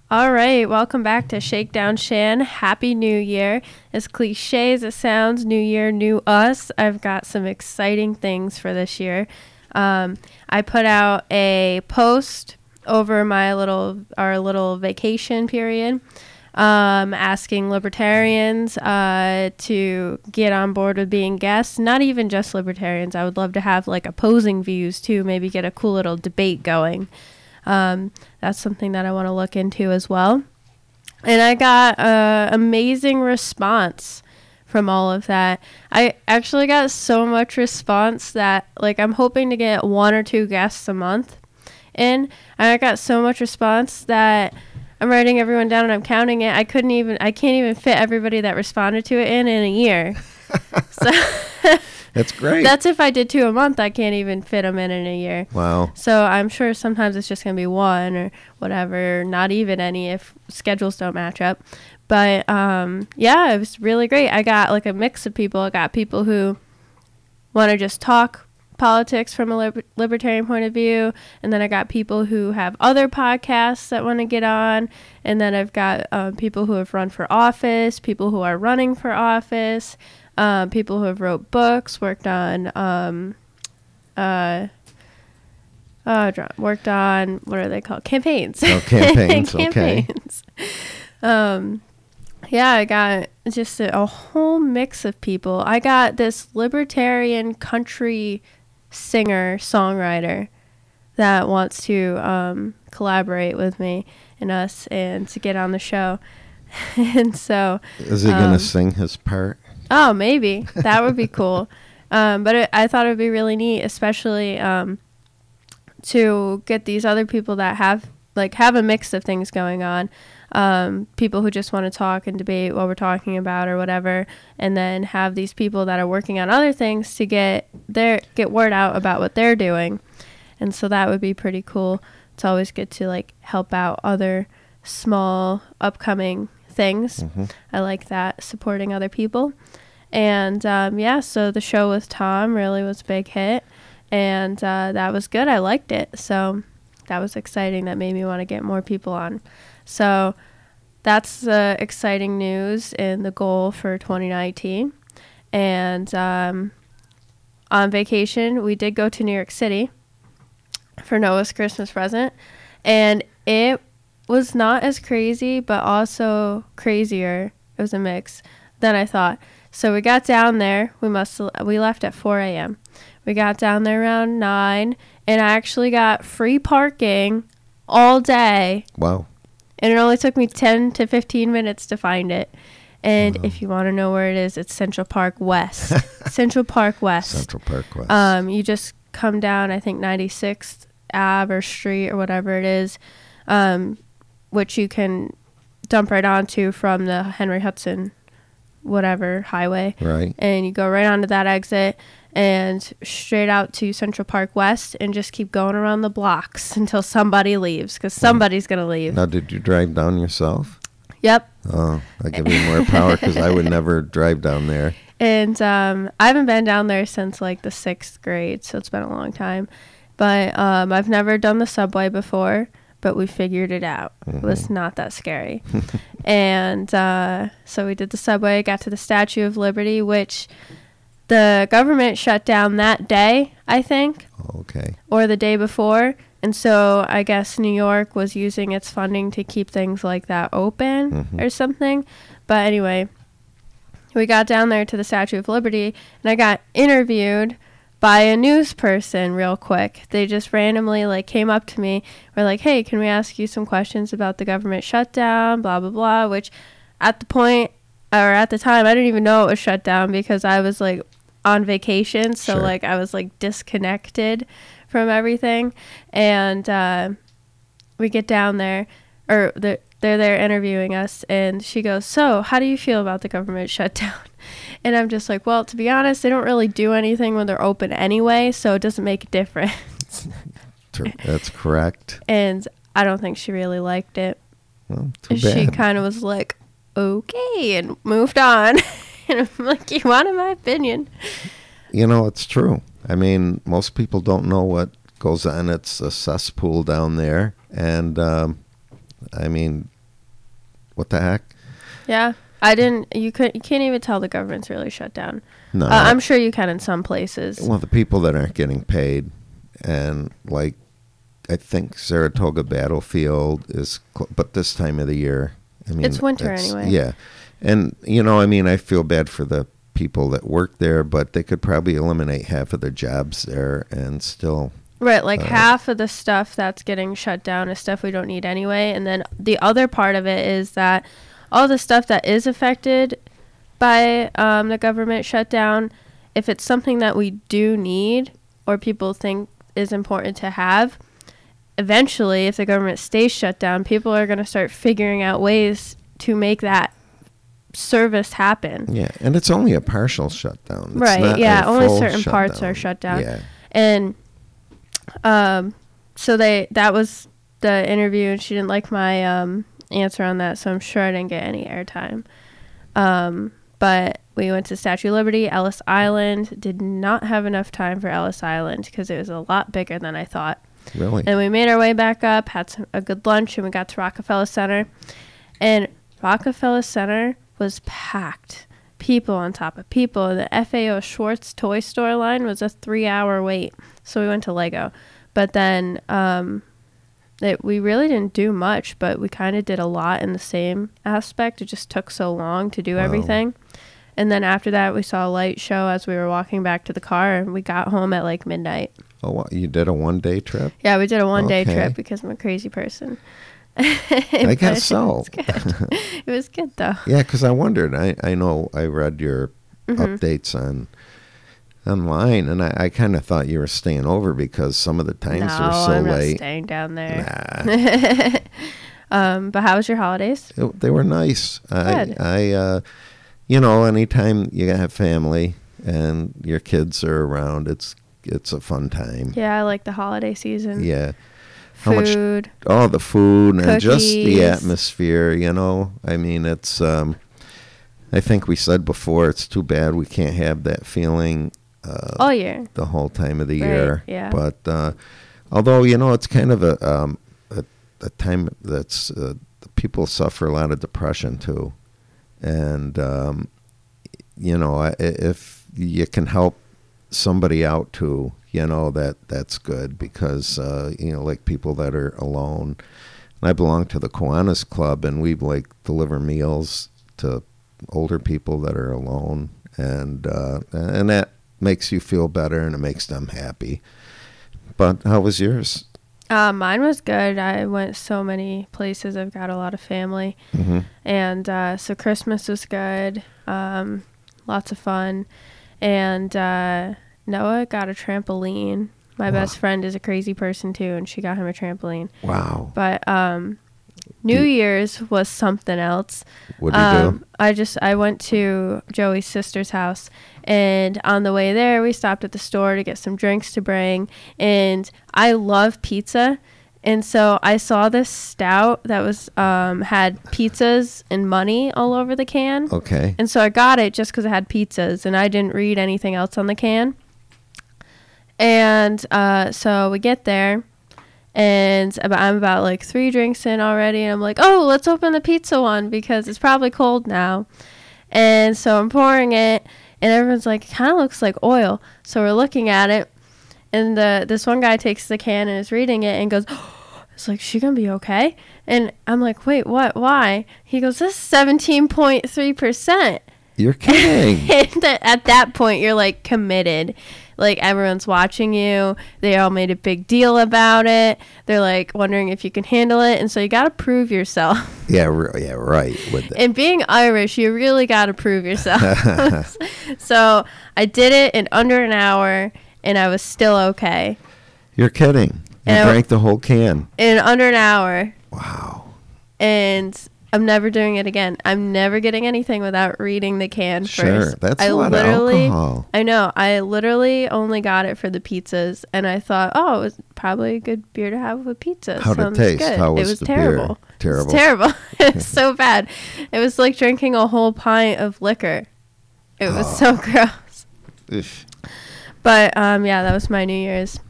All right, welcome back to Shakedown Shan. Happy New Year. As cliche as it sounds, New Year, new us. I've got some exciting things for this year. I put out a post over our little vacation period, asking libertarians to get on board with being guests. Not even just libertarians. I would love to have like opposing views too. Maybe get a cool little debate going. That's something that I want to look into as well. And I got an amazing response from all of that. I actually got so much response that like I'm hoping to get 1 or 2 guests a month in. And I got so much response that I'm writing everyone down and I'm counting it. I can't even fit everybody that responded to it in a year. So That's great. That's if I did 2 a month. I can't even fit them in a year. Wow. So I'm sure sometimes it's just going to be 1 or whatever, not even any if schedules don't match up. But yeah, it was really great. I got like a mix of people. I got people who want to just talk politics from a libertarian point of view. And then I got people who have other podcasts that want to get on. And then I've got people who have run for office, people who are running for office. People who have wrote books, worked on, what are they called? Campaigns. Oh, campaigns. Campaigns. Okay. Yeah, I got just a whole mix of people. I got this libertarian country singer, songwriter that wants to collaborate with me and us and to get on the show. And so... Is he going to sing his part? Oh, maybe. That would be cool. But I thought it would be really neat, especially to get these other people that have a mix of things going on. People who just want to talk and debate what we're talking about or whatever, and then have these people that are working on other things to get word out about what they're doing. And so that would be pretty cool. It's always good to like help out other small upcoming things. Mm-hmm. I like that, supporting other people. And yeah, so the show with Tom really was a big hit, and that was good. I liked it. So that was exciting. That made me want to get more people on. So that's the exciting news and the goal for 2019. And on vacation, we did go to New York City for Noah's Christmas present, and it was not as crazy, but also crazier. It was a mix than I thought. So we got down there. We left at 4 a.m. We got down there around 9, and I actually got free parking all day. Wow. And it only took me 10 to 15 minutes to find it. And if you want to know where it is, it's Central Park West. Central Park West. Central Park West. You just come down, I think, 96th Ave or Street or whatever it is, which you can dump right onto from the Henry Hudson whatever highway. Right. And you go right onto that exit and straight out to Central Park West and just keep going around the blocks until somebody leaves, because somebody's going to leave. Now, did you drive down yourself? Yep. Oh, I give you more power, because I would never drive down there. And I haven't been down there since like the 6th grade, so it's been a long time. But I've never done the subway before, but we figured it out. Mm-hmm. It was not that scary. And so we did the subway, got to the Statue of Liberty, which the government shut down that day, I think. Okay. Or the day before. And so I guess New York was using its funding to keep things like that open or something. But anyway, we got down there to the Statue of Liberty, and I got interviewed by a news person real quick. They just randomly like came up to me, were like, hey, can we ask you some questions about the government shutdown, blah, blah, blah, which at the time, I didn't even know it was shut down because I was like on vacation. So like I was like disconnected from everything. And we get down there, or they're there interviewing us, and she goes, so how do you feel about the government shutdown? And I'm just like, well, to be honest, they don't really do anything when they're open anyway, so it doesn't make a difference. That's correct. And I don't think she really liked it. Well, too bad. She kind of was like, okay, and moved on. And I'm like, you wanted my opinion. You know, it's true. I mean, most people don't know what goes on. It's a cesspool down there. And, I mean, what the heck? Yeah. I didn't. You can't even tell the government's really shut down. No. I'm sure you can in some places. Well, the people that aren't getting paid, and like, I think Saratoga Battlefield is, but this time of the year, I mean, it's winter anyway. Yeah. And, you know, I mean, I feel bad for the people that work there, but they could probably eliminate half of their jobs there and still. Right, like half of the stuff that's getting shut down is stuff we don't need anyway. And then the other part of it is that all the stuff that is affected by the government shutdown, if it's something that we do need or people think is important to have, eventually, if the government stays shut down, people are going to start figuring out ways to make that service happen. Yeah, and it's only a partial shutdown. It's right, not yeah, a only full certain parts shutdown. are shut down. Yeah. And so that was the interview, and she didn't like my answer on that, so I'm sure I didn't get any airtime. But we went to Statue of Liberty, Ellis Island. Did not have enough time for Ellis Island because it was a lot bigger than I thought. Really? And we made our way back up, had a good lunch, and we got to Rockefeller Center. And Rockefeller Center was packed. People on top of people. The FAO Schwartz toy store line was a 3-hour wait. So we went to Lego. But then we really didn't do much, but we kind of did a lot in the same aspect. It just took so long to do everything. And then after that, we saw a light show as we were walking back to the car, and we got home at like midnight. Oh, what, you did a one-day trip? Yeah, we did a one-day Okay. trip because I'm a crazy person. I guess so. It was good, though. Yeah, because I wondered. I know I read your Mm-hmm. updates online, and I kind of thought you were staying over because some of the times were so I'm not late. staying down there. Nah. But how was your holidays? They were nice. Good. I you know, anytime you have family and your kids are around, it's a fun time. Yeah, I like the holiday season. Yeah. How much- Food. Oh, the food and just the Cookies. atmosphere, you know. I mean, it's I think we said before, it's too bad we can't have that feeling All year. the whole time of the Right, year. yeah. But although, you know, it's kind of a time that's people suffer a lot of depression too. And, you know, if you can help somebody out too, you know, that's good because, you know, like people that are alone. And I belong to the Kiwanis Club, and we like deliver meals to older people that are alone. And that makes you feel better and it makes them happy. But how was yours? Mine was good. I went so many places. I've got a lot of family. Mm-hmm. And so Christmas was good. Lots of fun. And Noah got a trampoline. My best friend is a crazy person too, and she got him a trampoline. Wow. But New Year's was something else. What did you do? I went to Joey's sister's house, and on the way there, we stopped at the store to get some drinks to bring. And I love pizza, and so I saw this stout that was had pizzas and money all over the can. Okay. And so I got it just because it had pizzas, and I didn't read anything else on the can. And so we get there, and I'm about like 3 drinks in already, and I'm like, oh, let's open the pizza one because it's probably cold now. And so I'm pouring it, and everyone's like, it kind of looks like oil. So we're looking at it, and this one guy takes the can and is reading it and goes, oh, it's like, she gonna be okay? And I'm like, wait, what? Why? He goes, this is 17.3%. You're kidding. And at that point, you're like committed. Like everyone's watching you. They all made a big deal about it. They're like wondering if you can handle it. And so you got to prove yourself. Yeah, right. With that. And being Irish, you really got to prove yourself. So I did it in under an hour, and I was still okay. You're kidding. You And drank the whole can. In under an hour. Wow. And I'm never doing it again. I'm never getting anything without reading the can Sure, first. that's a lot of alcohol. I know. I literally only got it for the pizzas, and I thought, oh, it was probably a good beer to have with pizza. How'd it Sounds taste? good. How was it was the terrible. beer? Terrible. It was terrible. It was so bad. It was like drinking a whole pint of liquor. It was so gross. Ish. But yeah, that was my New Year's.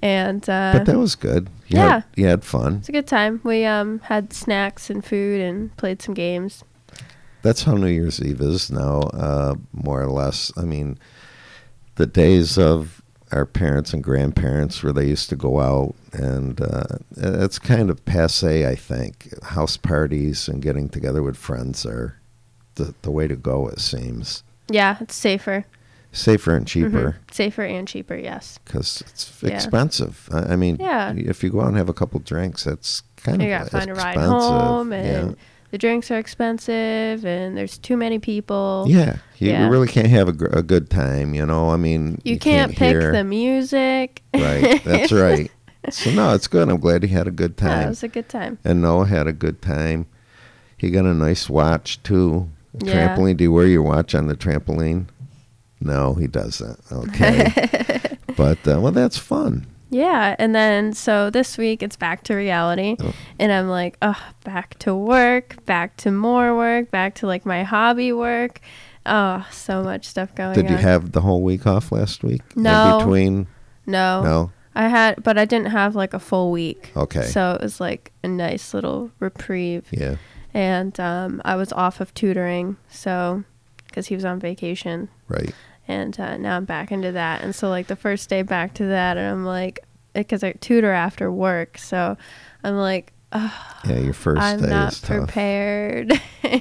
And But that was good. You had fun. It's a good time. We had snacks and food and played some games. That's how New Year's Eve is now, more or less. I mean, the days of our parents and grandparents where they used to go out, and it's kind of passé, I think. House parties and getting together with friends are the way to go, it seems. Yeah, it's safer. Safer and cheaper. Mm-hmm. Safer and cheaper, yes. Because it's expensive. I mean, if you go out and have a couple drinks, that's kind of expensive. You got to find a ride home, and the drinks are expensive, and there's too many people. Yeah, you really can't have a good time, you know. I mean, you can't pick the music. Right, that's right. So, no, it's good. I'm glad he had a good time. Yeah, it was a good time. And Noah had a good time. He got a nice watch, too. Trampoline. Do you wear your watch on the trampoline? No, he doesn't. Okay. But, well, that's fun. Yeah, and then so this week it's back to reality, and I'm like, back to work, back to more work, back to like my hobby work. Oh, so much stuff going on. Did you have the whole week off last week? No. In between? No. I had, but I didn't have like a full week. Okay. So it was like a nice little reprieve. Yeah. And I was off of tutoring, so because he was on vacation. Right. And now I'm back into that. And so, like, the first day back to that, and I'm like, because I tutor after work. So I'm like, yeah, your first day is tough. I'm not prepared.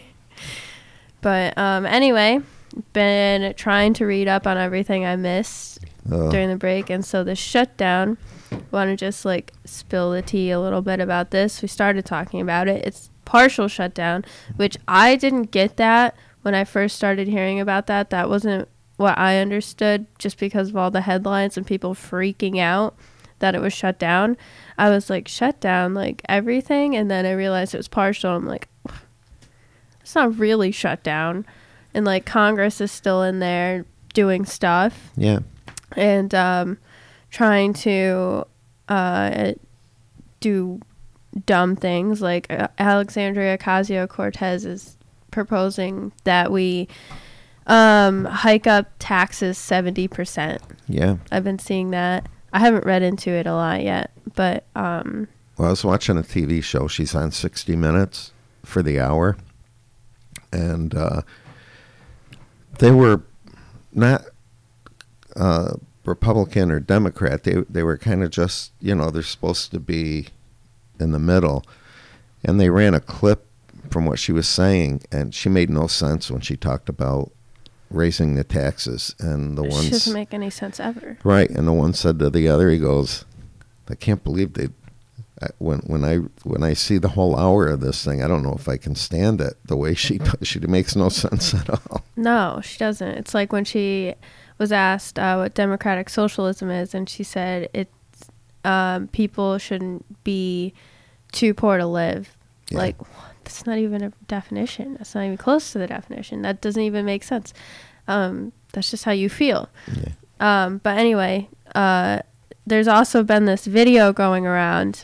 But anyway, been trying to read up on everything I missed during the break. And so the shutdown, want to just, like, spill the tea a little bit about this. We started talking about it. It's partial shutdown, which I didn't get that when I first started hearing about that. That wasn't what I understood, just because of all the headlines and people freaking out that it was shut down. I was like, shut down, like everything? And then I realized it was partial. I'm like, it's not really shut down. And like Congress is still in there doing stuff. Yeah. And trying to do dumb things. Like Alexandria Ocasio-Cortez is proposing that we hike up taxes 70%. Yeah. I've been seeing that. I haven't read into it a lot yet, but well, I was watching a TV show. She's on 60 Minutes for the hour, and they were not Republican or Democrat. They were kind of just, you know, they're supposed to be in the middle, and they ran a clip from what she was saying, and she made no sense when she talked about raising the taxes. And the ones, it doesn't make any sense ever. Right, and the one said to the other, he goes, I can't believe they, when I see the whole hour of this thing, I don't know if I can stand it. The way she makes no sense at all. No, she doesn't. It's like when she was asked what democratic socialism is, and she said it's people shouldn't be too poor to live. Yeah. Like, that's not even a definition. That's not even close to the definition. That doesn't even make sense. That's just how you feel. Yeah. But anyway, there's also been this video going around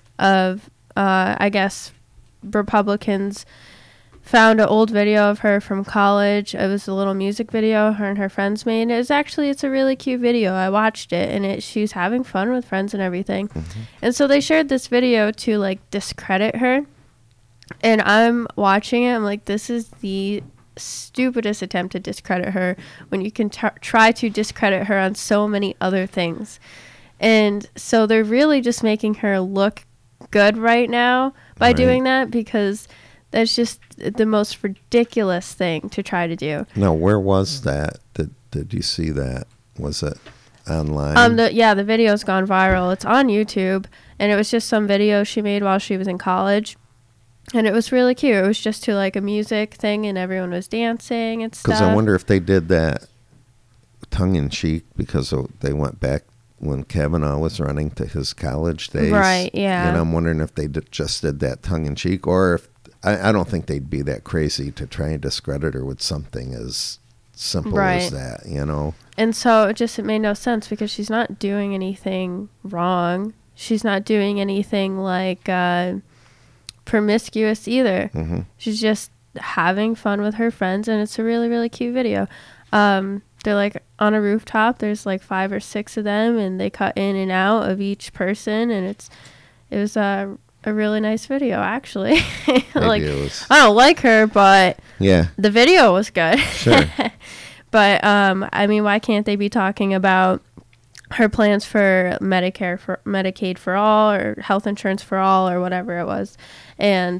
of, I guess, Republicans found an old video of her from college. It was a little music video her and her friends made. It's a really cute video. I watched it, and she's having fun with friends and everything. Mm-hmm. And so they shared this video to, like, discredit her. And I'm watching it. I'm like, this is the stupidest attempt to discredit her when you can try to discredit her on so many other things. And so they're really just making her look good right now by doing that, because that's just the most ridiculous thing to try to do. Now, where was that? Did you see that? Was it online? The video's gone viral. It's on YouTube, and it was just some video she made while she was in college. And it was really cute. It was just to, like, a music thing, and everyone was dancing and stuff. Because I wonder if they did that tongue-in-cheek because they went back when Kavanaugh was running to his college days. Right, yeah. And I'm wondering if they just did that tongue-in-cheek, or if... I don't think they'd be that crazy to try and discredit her with something as simple as that, you know? And so it made no sense, because she's not doing anything wrong. She's not doing anything, like... promiscuous either. Mm-hmm. She's just having fun with her friends, and it's a really, really cute video. they're like on a rooftop. There's like 5 or 6 of them, and they cut in and out of each person, and it was a really nice video, actually. Like, I don't like her, but yeah, the video was good. Sure. But I mean, why can't they be talking about her plans for Medicaid for all, or health insurance for all, or whatever it was, and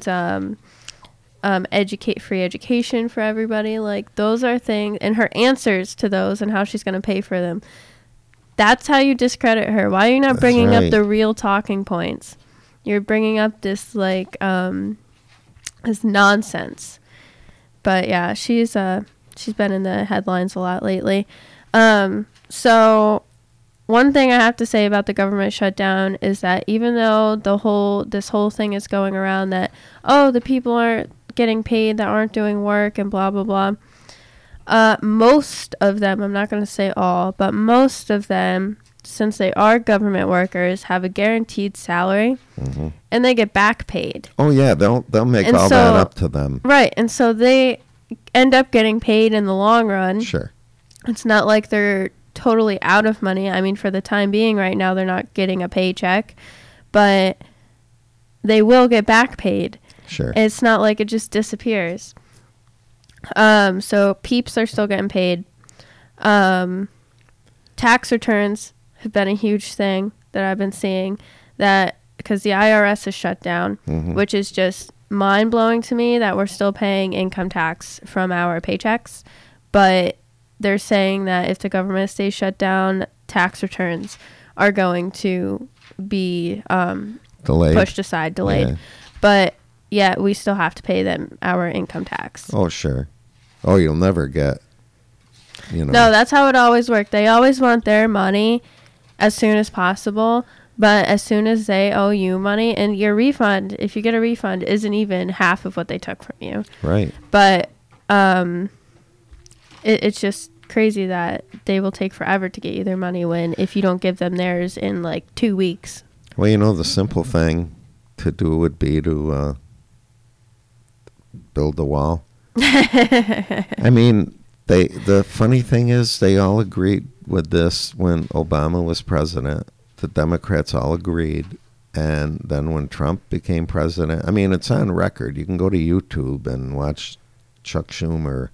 free education for everybody? Like, those are things, and her answers to those and how she's going to pay for them. That's how you discredit her. Why are you not bringing up the real talking points? You're bringing up this like this nonsense. But yeah, she's been in the headlines a lot lately. So one thing I have to say about the government shutdown is that even though this whole thing is going around that, oh, the people aren't getting paid that aren't doing work and blah blah blah, most of them, I'm not going to say all, but most of them, since they are government workers, have a guaranteed salary, and they get back paid. Oh yeah, they'll make all that up to them. Right, and so they end up getting paid in the long run. Sure. It's not like they're totally out of money. I mean, for the time being right now, they're not getting a paycheck, but they will get back paid. Sure. It's not like it just disappears. So peeps are still getting paid. Tax returns have been a huge thing that I've been seeing, that because the IRS is shut down, which is just mind-blowing to me that we're still paying income tax from our paychecks. But they're saying that if the government stays shut down, tax returns are going to be pushed aside, delayed. Yeah. But yet we still have to pay them our income tax. Oh, sure. Oh, you'll never get, No, that's how it always worked. They always want their money as soon as possible, but as soon as they owe you money, and your refund, if you get a refund, isn't even half of what they took from you. Right. But it's just crazy that they will take forever to get you their money when if you don't give them theirs in like 2 weeks. Well, the simple thing to do would be to build the wall. I mean, the funny thing is they all agreed with this when Obama was president. The Democrats all agreed. And then when Trump became president, I mean, it's on record. You can go to YouTube and watch Chuck Schumer,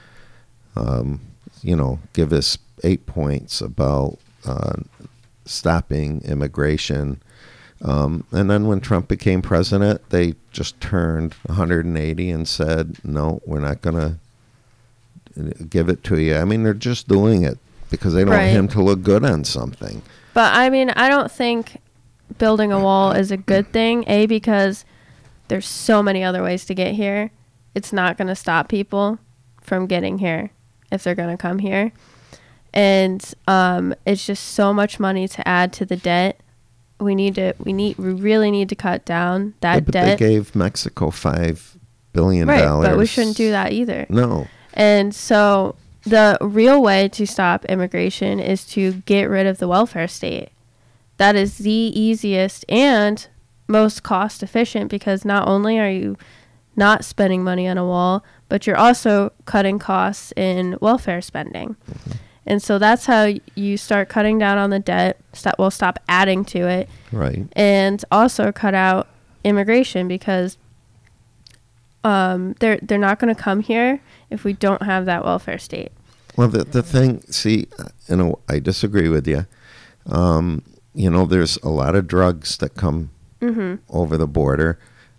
give us 8 points about stopping immigration. And then when Trump became president, they just turned 180 and said, no, we're not going to give it to you. I mean, they're just doing it because they don't want him to look good on something. But, I mean, I don't think building a wall is a good thing, because there's so many other ways to get here. It's not going to stop people from getting here if they're going to come here. And it's just so much money to add to the debt. We really need to cut down that debt. They gave Mexico $5 billion. Right, but we shouldn't do that either. No. And so the real way to stop immigration is to get rid of the welfare state. That is the easiest and most cost efficient, because not only are you not spending money on a wall, but you're also cutting costs in welfare spending. And so that's how you start cutting down on the debt. Stop adding to it. Right. And also cut out immigration, because they're not going to come here if we don't have that welfare state. Well, the thing, see, I disagree with you. There's a lot of drugs that come over the border.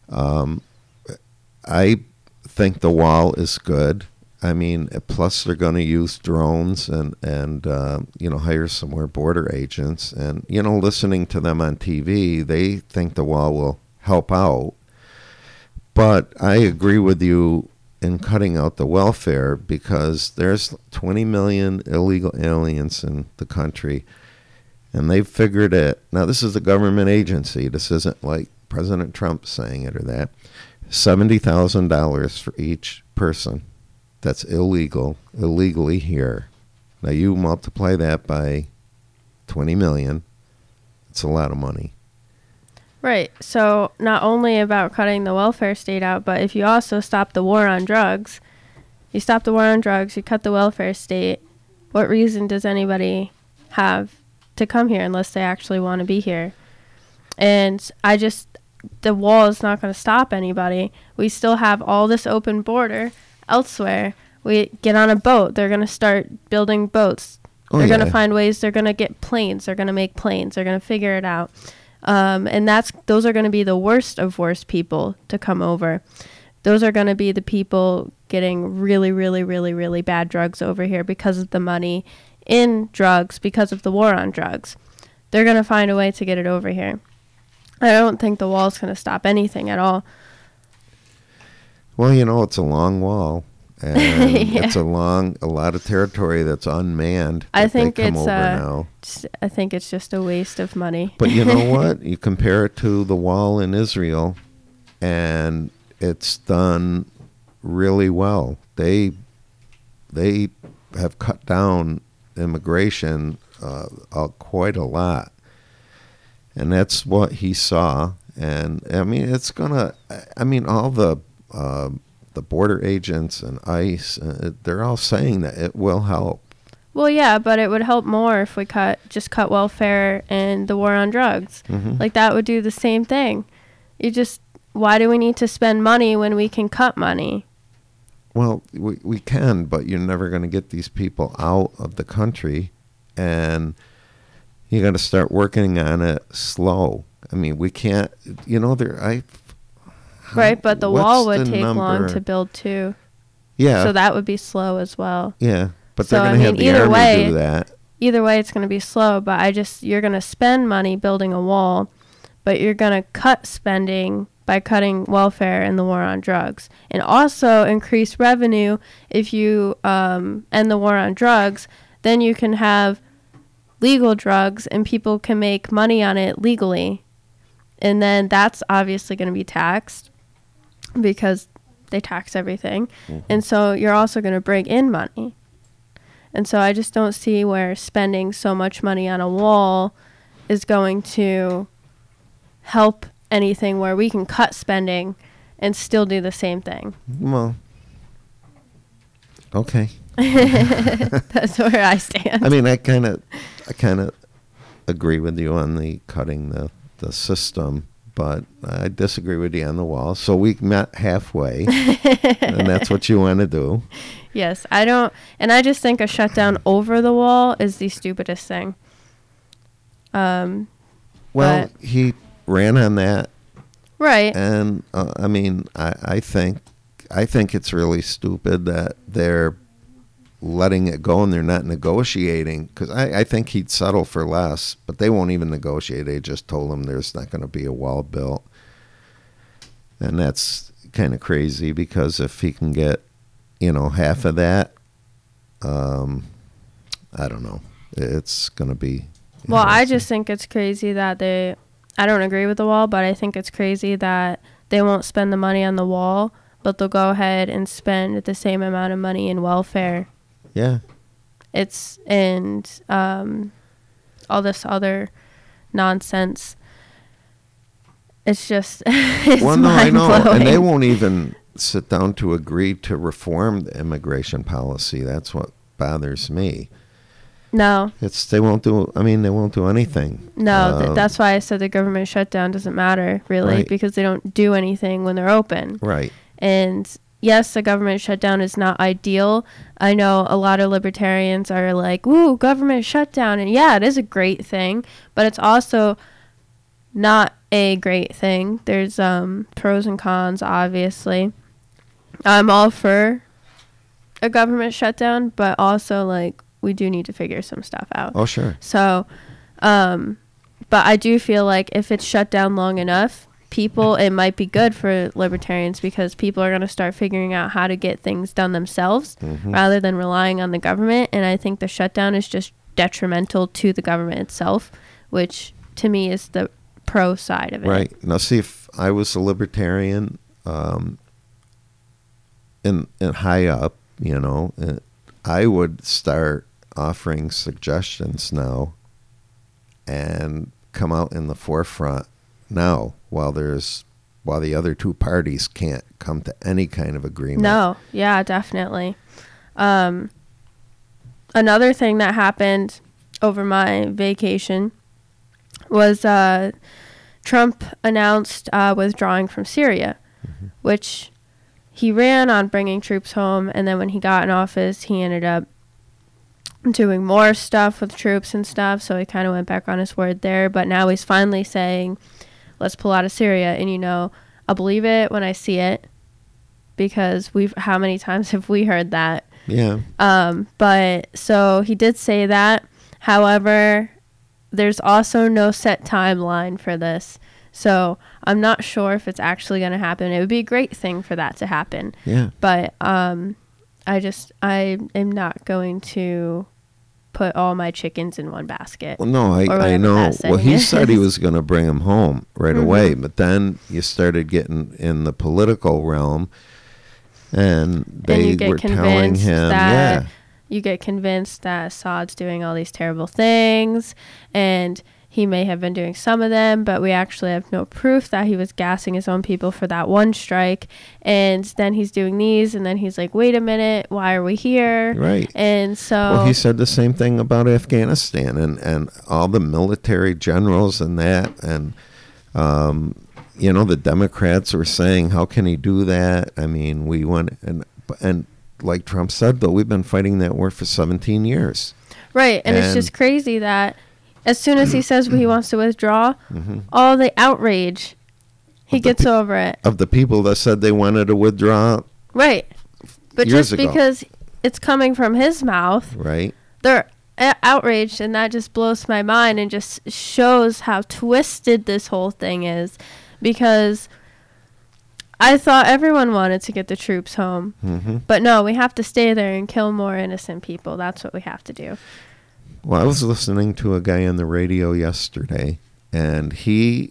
I think the wall is good. I mean, plus they're going to use drones and hire some more border agents. And, listening to them on TV, they think the wall will help out. But I agree with you in cutting out the welfare, because there's 20 million illegal aliens in the country. And they've figured it. Now, this is a government agency. This isn't like President Trump saying it or that. $70,000 for each person that's illegally here. Now, you multiply that by 20 million. It's a lot of money. Right. So not only about cutting the welfare state out, but if you also stop the war on drugs, you cut the welfare state, what reason does anybody have to come here unless they actually want to be here? And the wall is not going to stop anybody. We still have all this open border elsewhere. We get on a boat. They're going to start building boats. They're going to find ways. They're going to get planes. They're going to make planes. They're going to figure it out. And those are going to be the worst of worst people to come over. Those are going to be the people getting really, really, really, really bad drugs over here because of the money in drugs, because of the war on drugs. They're going to find a way to get it over here. I don't think the wall's going to stop anything at all. Well, it's a long wall. And it's a lot of territory that's unmanned. I think it's just a waste of money. But you know what? You compare it to the wall in Israel, and it's done really well. They have cut down immigration quite a lot, and that's what he saw. And I mean, it's gonna. I mean, all the border agents and ICE, they're all saying that it will help. Well, yeah, but it would help more if we cut welfare and the war on drugs. Mm-hmm. Like, that would do the same thing. Why do we need to spend money when we can cut money? Well, we can, but you're never going to get these people out of the country, and you got to start working on it slow. I mean, we can't, Right, but the wall would take long to build too. Yeah. So that would be slow as well. Yeah, but they're going to have the army do that. Either way, it's going to be slow, but you're going to spend money building a wall, but you're going to cut spending by cutting welfare and the war on drugs. And also increase revenue if you end the war on drugs, then you can have legal drugs and people can make money on it legally. And then that's obviously going to be taxed, because they tax everything. Mm-hmm. And so you're also going to bring in money. And so I just don't see where spending so much money on a wall is going to help anything, where we can cut spending and still do the same thing. Well, okay. That's where I stand. I mean, I kind of agree with you on the cutting the system, but I disagree with you on the wall. So we met halfway, and that's what you want to do. Yes, I just think a shutdown over the wall is the stupidest thing. Well, he ran on that, right? And I mean, I think it's really stupid that they're letting it go and they're not negotiating, because I think he'd settle for less, but they won't even negotiate. They just told him there's not going to be a wall built, and that's kind of crazy, because if he can get half of that, I don't know, it's going to be I just think it's crazy that I don't agree with the wall, but I think it's crazy that they won't spend the money on the wall, but they'll go ahead and spend the same amount of money in welfare. Yeah. All this other nonsense. It's just, it's I know. mind-blowing. And they won't even sit down to agree to reform the immigration policy. That's what bothers me. No. They won't do anything. No, that's why I said the government shutdown doesn't matter, really, right. Because they don't do anything when they're open. Right. And yes, the government shutdown is not ideal. I know a lot of libertarians are like, "Woo, government shutdown." And yeah, it is a great thing, but it's also not a great thing. There's pros and cons, obviously. I'm all for a government shutdown, but also, like, we do need to figure some stuff out. Oh, sure. So, but I do feel like if it's shut down long enough, it might be good for libertarians, because people are going to start figuring out how to get things done themselves, mm-hmm. rather than relying on the government. And I think the shutdown is just detrimental to the government itself, which to me is the pro side of it. Right. Now, see, if I was a libertarian and high up, I would start offering suggestions now and come out in the forefront now, while the other two parties can't come to any kind of agreement. No, yeah, definitely. I another thing that happened over my vacation was Trump announced withdrawing from Syria, which he ran on bringing troops home, and then when he got in office, he ended up doing more stuff with troops and stuff, so he kind of went back on his word there. But now he's finally saying, let's pull out of Syria, and I'll believe it when I see it, because how many times have we heard that? Yeah. But so he did say that. However, there's also no set timeline for this. So I'm not sure if it's actually going to happen. It would be a great thing for that to happen. Yeah. But I am not going to put all my chickens in one basket. Well, no, I know. Well, he said he was going to bring him home right away, but then you started getting in the political realm, and they were telling him, you get convinced that Assad's doing all these terrible things, and he may have been doing some of them, but we actually have no proof that he was gassing his own people for that one strike. And then he's doing these, and then he's like, wait a minute, why are we here? Right. And so... Well, he said the same thing about Afghanistan and all the military generals and that. And, the Democrats were saying, how can he do that? I mean, we want... And like Trump said, though, we've been fighting that war for 17 years. Right. And it's just crazy that as soon as he says he wants to withdraw, all the outrage, he gets over it. Of the people that said they wanted to withdraw. Right. But just because it's coming from his mouth, right? They're outraged, and that just blows my mind and just shows how twisted this whole thing is, because I thought everyone wanted to get the troops home. But no, we have to stay there and kill more innocent people. That's what we have to do. Well, I was listening to a guy on the radio yesterday, and he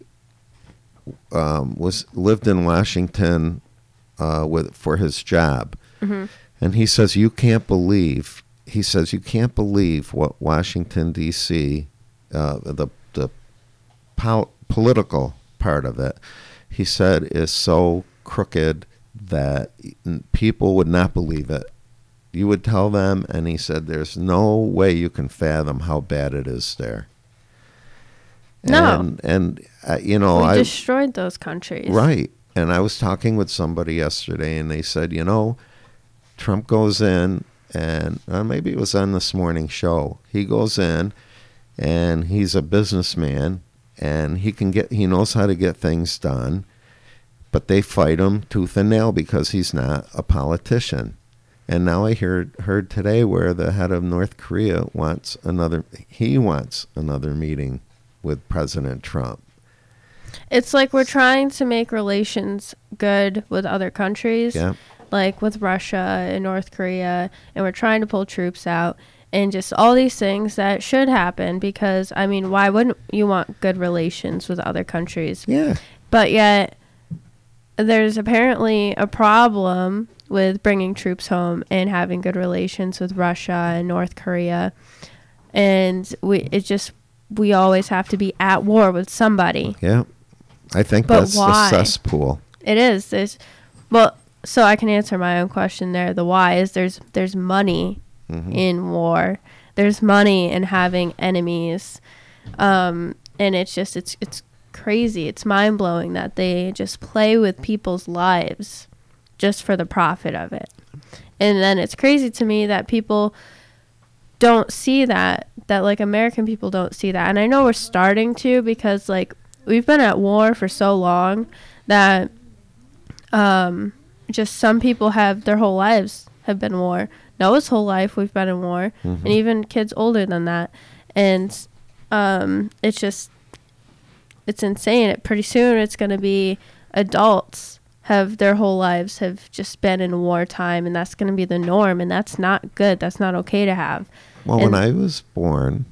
lived in Washington for his job, and he says you can't believe what Washington D.C. the political part of it, he said, is so crooked that people would not believe it. You would tell them, and he said, there's no way you can fathom how bad it is there. No. And we destroyed those countries. Right. And I was talking with somebody yesterday, and they said, Trump goes in, and maybe it was on this morning show. He goes in, and he's a businessman, and he knows how to get things done, but they fight him tooth and nail because he's not a politician. And now I heard today where the head of North Korea wants another meeting with President Trump. It's like we're trying to make relations good with other countries, like with Russia and North Korea, and we're trying to pull troops out and just all these things that should happen, because, I mean, why wouldn't you want good relations with other countries? Yeah. But yet there's apparently a problem with bringing troops home and having good relations with Russia and North Korea. And we always have to be at war with somebody. Yeah. I think that's the cesspool. It is. So I can answer my own question there. The why is there's money in war. There's money in having enemies. And it's crazy. It's mind-blowing that they just play with people's lives just for the profit of it. And then it's crazy to me that people don't see that like American people don't see that. And I know we're starting to, because like we've been at war for so long that just some people have their whole lives have been war. Noah's whole life we've been in war, and even kids older than that. And it's insane. Pretty soon it's going to be adults have their whole lives have just been in wartime, and that's going to be the norm, and that's not good. That's not okay to have. Well, when I was born,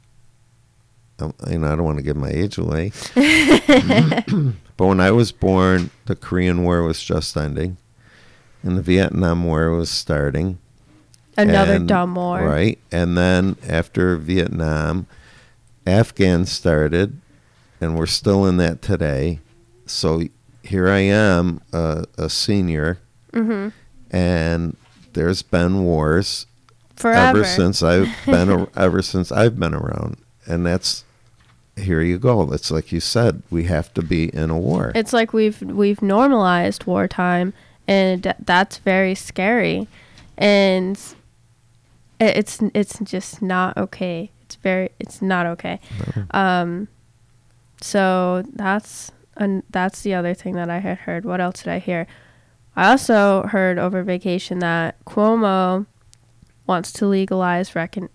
I don't want to give my age away, but when I was born, the Korean War was just ending, and the Vietnam War was starting. Another dumb war. Right, and then after Vietnam, Afghan started, and we're still in that today. So here I am, a senior, and there's been wars Forever. ever since I've been around. And that's, here you go. It's like you said, we have to be in a war. It's like we've normalized wartime, and that's very scary. And it's just not okay. It's not okay. No. So that's the other thing that I had heard. What else did I hear? I also heard over vacation that Cuomo wants to legalize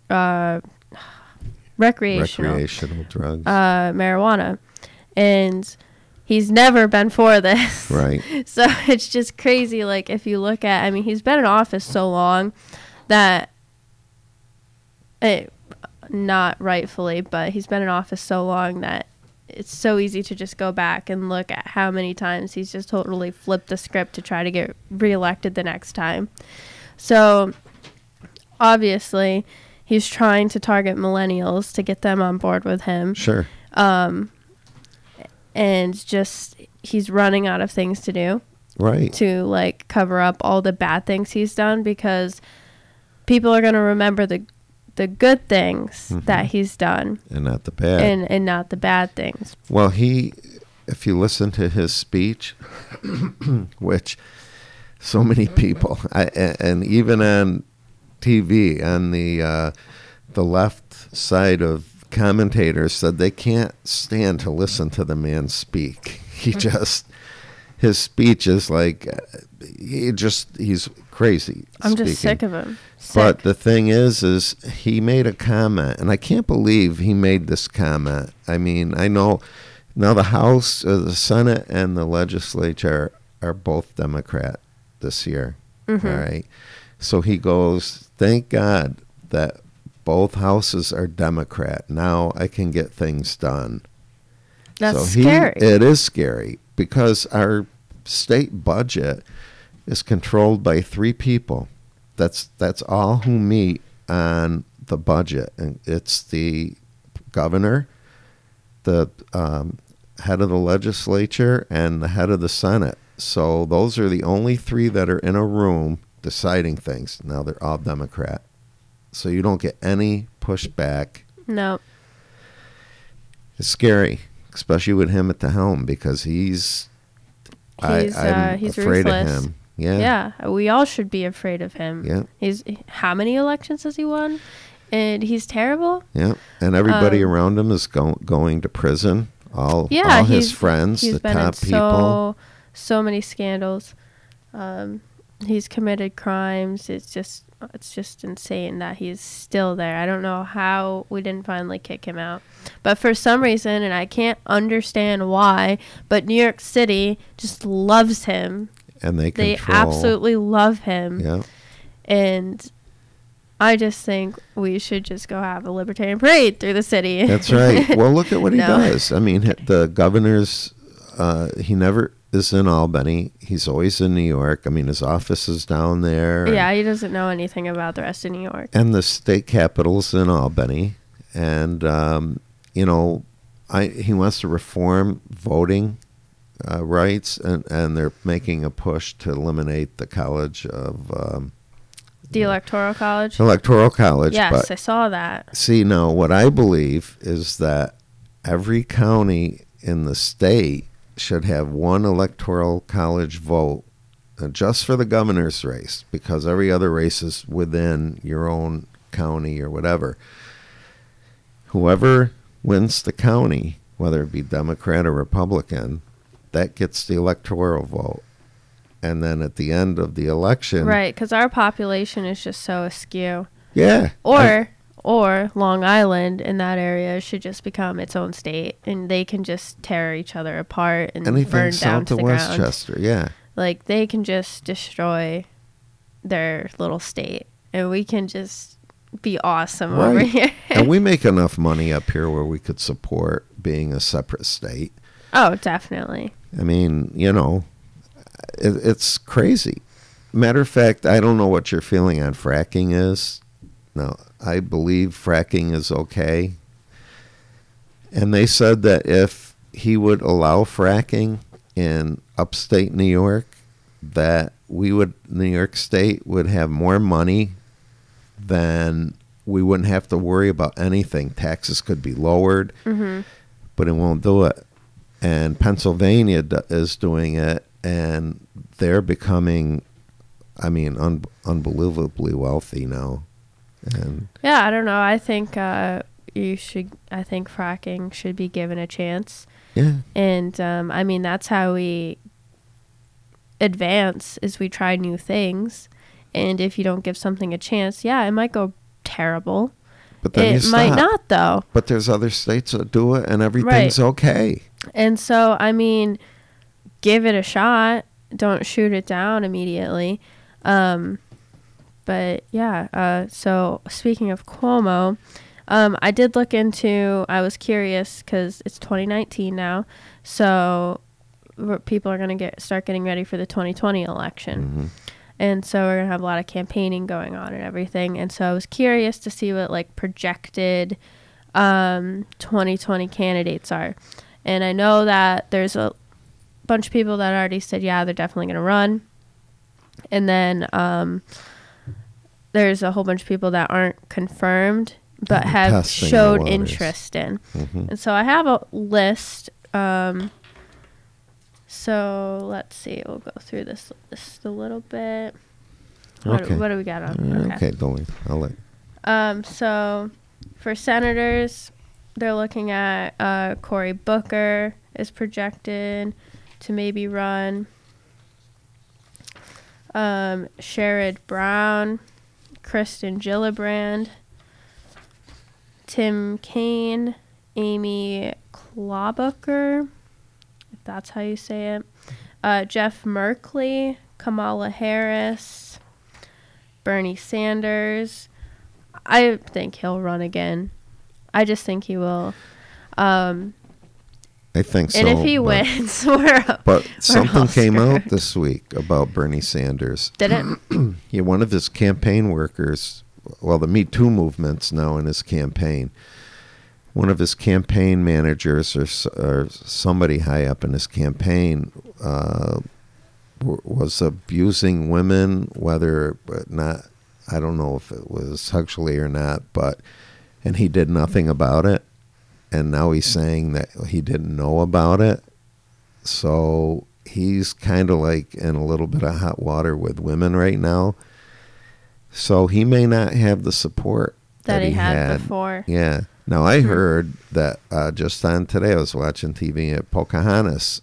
recreational drugs, marijuana, and he's never been for this. Right. So it's just crazy. Like, if you look at, I mean, he's been in office so long that not rightfully, but he's been in office so long that it's so easy to just go back and look at how many times he's just totally flipped the script to try to get reelected the next time. So obviously he's trying to target millennials to get them on board with him. Sure. And just, he's running out of things to do. Right. To like cover up all the bad things he's done, because people are going to remember the good things that he's done, and not the bad, and not the bad things. Well, if you listen to his speech, which so many people, and even on TV, on the left side of commentators, said they can't stand to listen to the man speak. His speech is like, he's crazy. I'm speaking. just sick of him. But the thing is he made a comment, and I can't believe he made this comment. I mean, I know now the House, the Senate, and the legislature are both Democrat this year. Mm-hmm. All right. So he goes, thank God that both houses are Democrat. Now I can get things done. That's scary. It is scary, because our state budget is controlled by 3 people. That's all who meet on the budget, and it's the governor, the head of the legislature, and the head of the Senate. So those are the only 3 that are in a room deciding things. Now they're all Democrat, so you don't get any pushback. No. It's scary, especially with him at the helm, because I'm afraid ruthless. of him. Yeah. Yeah, we all should be afraid of him. Yeah. How many elections has he won? And he's terrible. Yeah, and everybody around him is going to prison. All his friends, the top people. So many scandals. He's committed crimes. It's just insane that he's still there. I don't know how we didn't finally kick him out. But for some reason, and I can't understand why, but New York City just loves him. And they absolutely love him. Yeah. And I just think we should just go have a libertarian parade through the city. That's right. Well, look at what he does. I mean, the governor's, he never is in Albany. He's always in New York. I mean, his office is down there. Yeah, he doesn't know anything about the rest of New York. And the state capital's in Albany. And, he wants to reform voting rights, and they're making a push to eliminate the college of... the Electoral College? Electoral College. Yes, but I saw that. See, now, what I believe is that every county in the state should have one Electoral College vote just for the governor's race, because every other race is within your own county or whatever. Whoever wins the county, whether it be Democrat or Republican, that gets the electoral vote. And then at the end of the election... Right, because our population is just so askew. Yeah. Or Long Island in that area should just become its own state, and they can just tear each other apart and burn down to the Westchester, ground. Yeah. Like, they can just destroy their little state, and we can just be awesome over here. And we make enough money up here where we could support being a separate state. Oh, definitely. I mean, it's crazy. Matter of fact, I don't know what your feeling on fracking is. No, I believe fracking is okay. And they said that if he would allow fracking in upstate New York, that New York State would have more money then we wouldn't have to worry about anything. Taxes could be lowered, but it won't do it. And Pennsylvania is doing it, and they're becoming, I mean, unbelievably wealthy now. And yeah, I don't know. I think I think fracking should be given a chance. yeah. And I mean, that's how we advance, is we try new things. And if you don't give something a chance, yeah, it might go terrible. But then you It stop. might not, though. But there's other states that do it, and everything's okay. And so, I mean, give it a shot. Don't shoot it down immediately. But yeah, so speaking of Cuomo, I did look into, I was curious because it's 2019 now. So people are going to start getting ready for the 2020 election. And so we're going to have a lot of campaigning going on and everything. And so I was curious to see what like projected 2020 candidates are. And I know that there's a bunch of people that already said, yeah, they're definitely going to run. And then there's a whole bunch of people that aren't confirmed but have showed interest in. And so I have a list. So let's see. We'll go through this list a little bit. What do we got on? Okay, don't I'll let. So for senators, they're looking at Cory Booker is projected to maybe run. Sherrod Brown, Kristen Gillibrand, Tim Kaine, Amy Klobuchar, if that's how you say it, Jeff Merkley, Kamala Harris, Bernie Sanders. I think he'll run again. I just think he will. I think so. And if he wins, we're something came out this week about Bernie Sanders. Did it? One of his campaign workers, well, the Me Too movement's now in his campaign. One of his campaign managers or somebody high up in his campaign was abusing women, whether not, I don't know if it was sexually or not, and he did nothing about it. And now he's saying that he didn't know about it. So he's kind of like in a little bit of hot water with women right now. So he may not have the support that he had before. Yeah. Now, I heard that just on today, I was watching TV, Pocahontas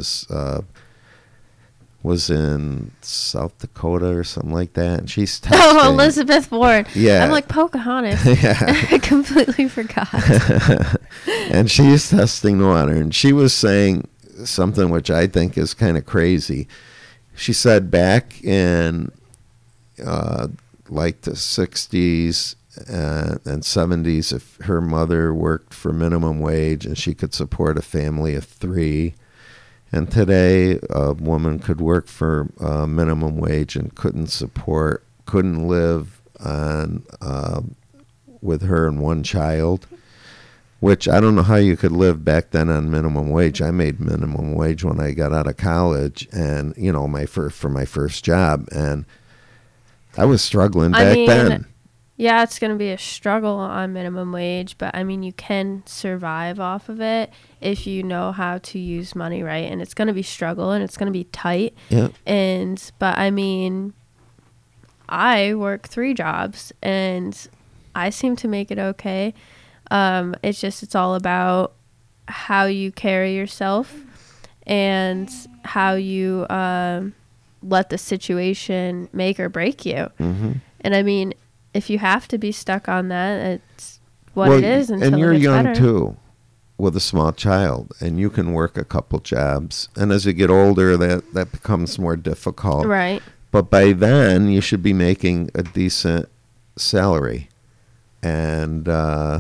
was in South Dakota or something like that, and she's testing. Oh, Elizabeth Warren. Yeah. I'm like, Pocahontas. Yeah. I completely forgot. And she's testing the water, and she was saying something which I think is kind of crazy. She said back in like the 60s and 70s, if her mother worked for minimum wage and she could support a family of 3, and today a woman could work for minimum wage and couldn't live on with her and 1 child, which I don't know how you could live back then on minimum wage. I made minimum wage when I got out of college, and for my first job, and I was struggling back then. Yeah, it's going to be a struggle on minimum wage, but I mean, you can survive off of it if you know how to use money right, and it's going to be struggle and it's going to be tight. Yeah. But I mean, I work 3 jobs and I seem to make it okay. It's all about how you carry yourself and how you let the situation make or break you. Mm-hmm. And I mean, if you have to be stuck on that, it's what it is. And you're young better. too, with a small child, and you can work a couple jobs. And as you get older, that becomes more difficult. Right. But by then, you should be making a decent salary, and but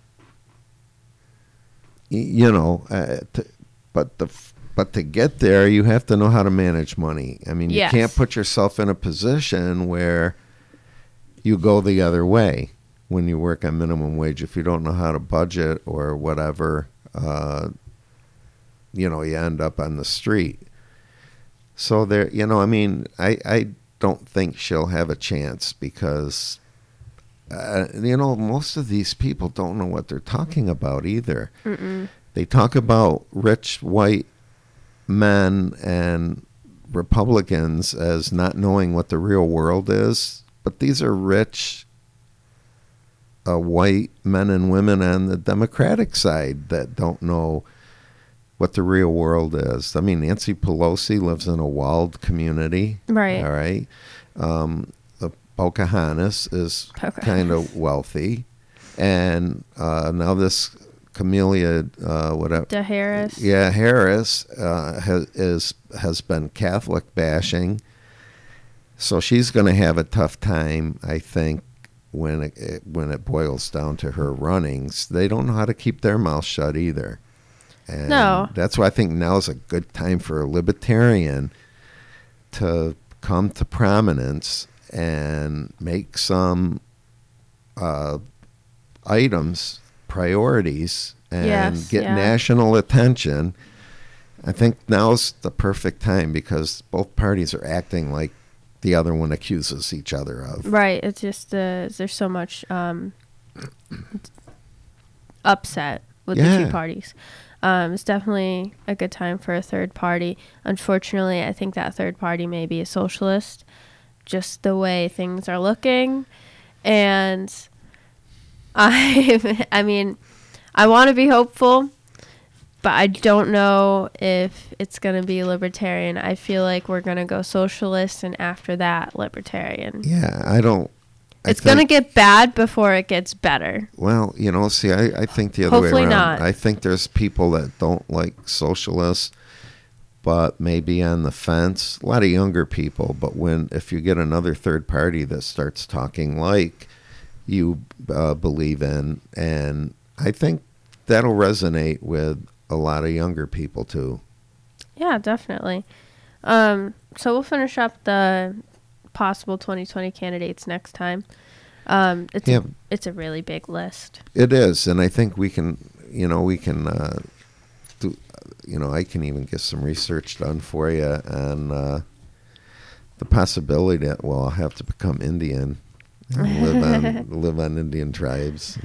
to get there, you have to know how to manage money. I mean, you can't put yourself in a position where you go the other way when you work on minimum wage. If you don't know how to budget or whatever, you end up on the street. So there, I don't think she'll have a chance because most of these people don't know what they're talking about either. Mm-mm. They talk about rich white men and Republicans as not knowing what the real world is, but these are rich white men and women on the Democratic side that don't know what the real world is. I mean, Nancy Pelosi lives in a walled community. Right. All right. Pocahontas is kind of wealthy. And now this Camellia, whatever. Harris. Yeah, Harris has been Catholic bashing. So she's going to have a tough time, I think, when it boils down to her runnings. They don't know how to keep their mouth shut either. And no. That's why I think now is a good time for a libertarian to come to prominence and make some items priorities and get national attention. I think now's the perfect time because both parties are acting like the other one accuses each other of. Right. It's just there's so much upset with the two parties. It's definitely a good time for a third party. Unfortunately, I think that third party may be a socialist, just the way things are looking. And I mean, I want to be hopeful, but I don't know if it's going to be libertarian. I feel like we're going to go socialist and after that, libertarian. Yeah, I don't. It's going to get bad before it gets better. Well, see, I think the other way around. Hopefully not. I think there's people that don't like socialists, but maybe on the fence. A lot of younger people, but if you get another third party that starts talking like you believe in, and I think that'll resonate with a lot of younger people too. Yeah, definitely. So we'll finish up the possible 2020 candidates next time. It's a really big list. It is, and I think we can do. I can even get some research done for you on the possibility that I'll have to become Indian and live on Indian tribes.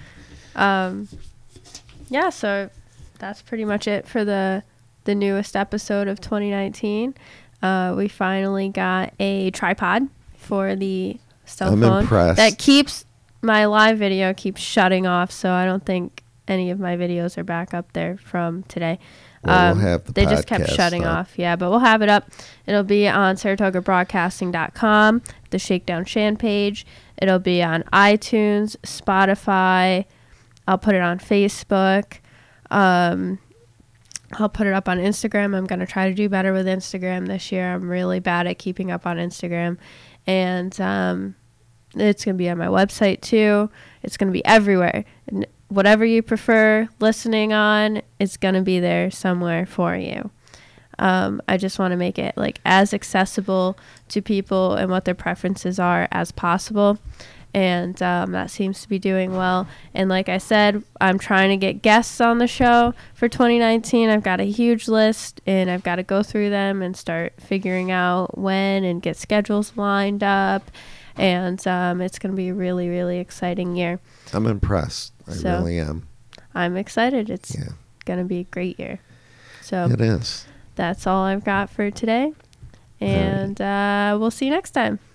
Yeah, so that's pretty much it for the newest episode of 2019. We finally got a tripod for the cell phone. I'm impressed. That keeps my live video keeps shutting off, so I don't think any of my videos are back up there from today. Well, we'll have the they just kept shutting off. Yeah, but we'll have it up. It'll be on SaratogaBroadcasting.com, the Shakedown Shan page. It'll be on iTunes, Spotify. I'll put it on Facebook. I'll put it up on Instagram. I'm going to try to do better with Instagram this year. I'm really bad at keeping up on Instagram. And it's going to be on my website too. It's going to be everywhere. And whatever you prefer listening on, it's going to be there somewhere for you. I just want to make it like as accessible to people and what their preferences are as possible. And that seems to be doing well. And like I said, I'm trying to get guests on the show for 2019. I've got a huge list, and I've got to go through them and start figuring out when and get schedules lined up. And it's going to be a really, really exciting year. I'm impressed. I really am. I'm excited. It's going to be a great year. So it is. That's all I've got for today. And we'll see you next time.